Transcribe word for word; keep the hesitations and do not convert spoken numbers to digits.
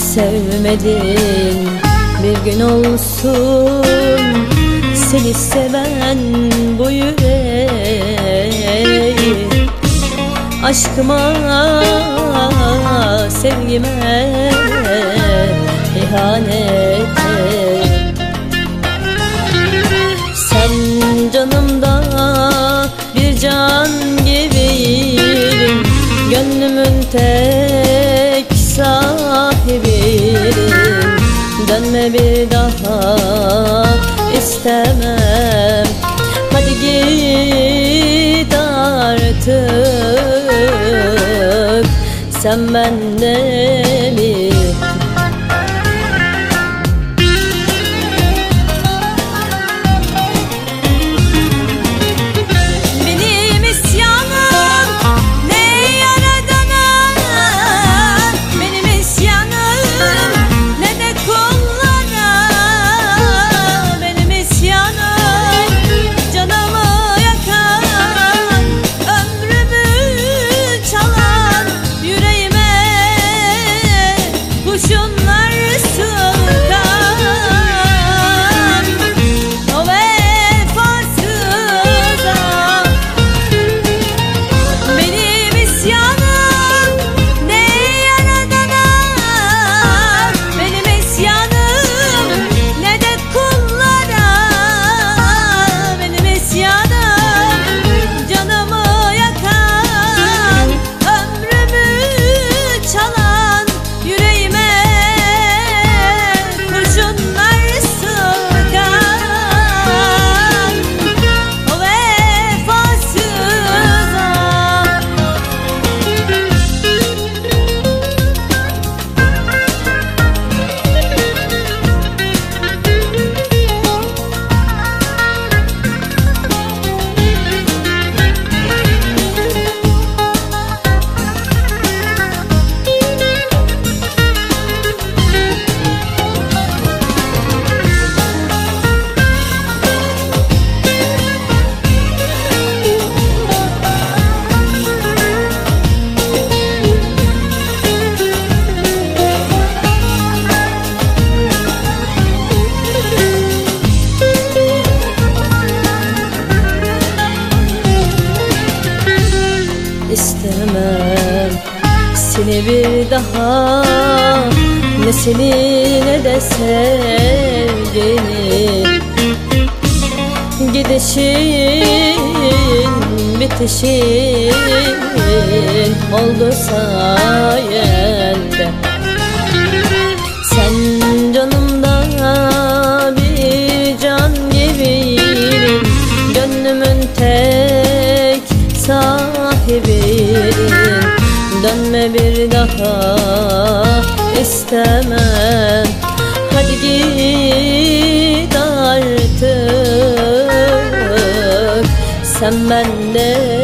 sevmedin. Bir gün olsun seni seven bu yüreği, aşkıma, sevgime ihanet et. Sen canımda bir can gibiyim, gönlümün tek sahibiyim. Dönme bir daha istemem, hadi git artık, sen bende mi? İstemem seni bir daha, ne seni ne de sevdiğini. Gidişin bitişin oldu sayende. Sen canımda bir can gibiyim, gönlümün tek sahibiyim. Dönme bir daha istemem, hadi git artık, sen bende